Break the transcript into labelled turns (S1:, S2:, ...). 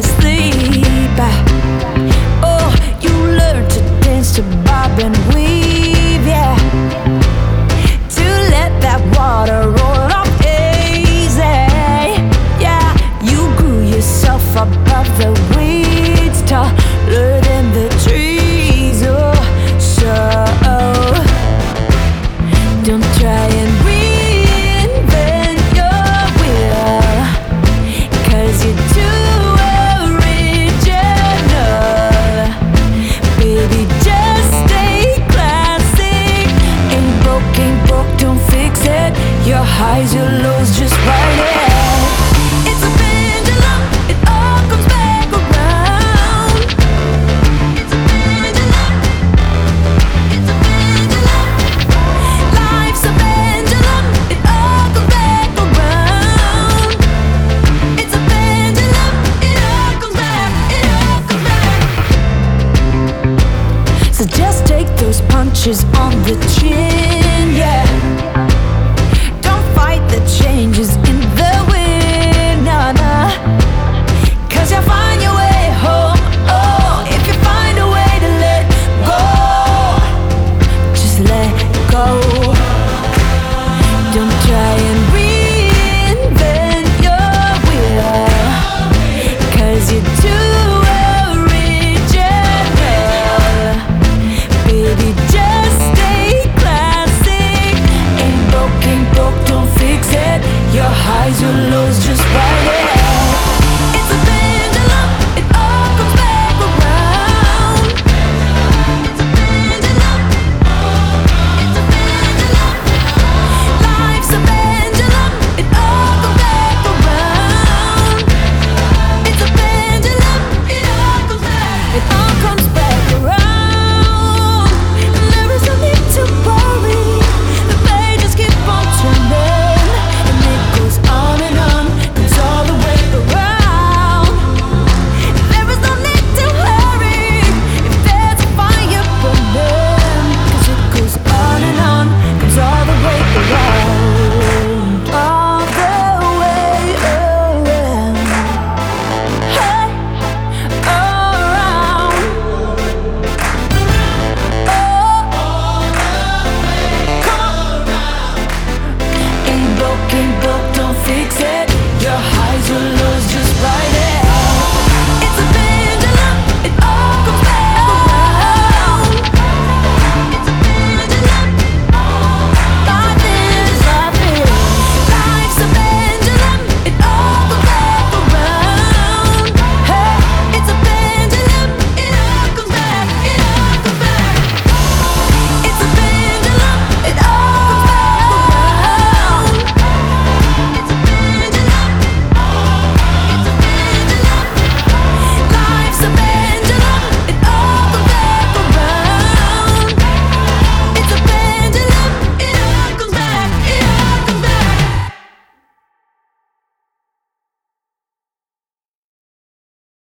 S1: asleep. Oh, you learn to dance to bob and weave, yeah, to let that water roll off easy. Yeah, you grew yourself above the weeds, taller than the trees. Oh, so don't try and reinvent your wheel, 'cause you're too original. Baby, just stay classic. Ain't broke, don't fix it. Your highs, your lows, just ride it. It's a pendulum, it all comes back around. It's a pendulum, it's a pendulum. Life's a pendulum, it all comes back around. It's a pendulum, it all comes back, it all comes back. So just take those punches on the chin, yeah. Don't fight the changes in the wind, nah, nah. 'Cause you'll find your way home, oh, if you find a way to let go. Just let go. Don't try and reinvent your wheel, 'cause you're too original. Baby, just stay classic. Ain't broke, don't fix it. Your highs, your lows, just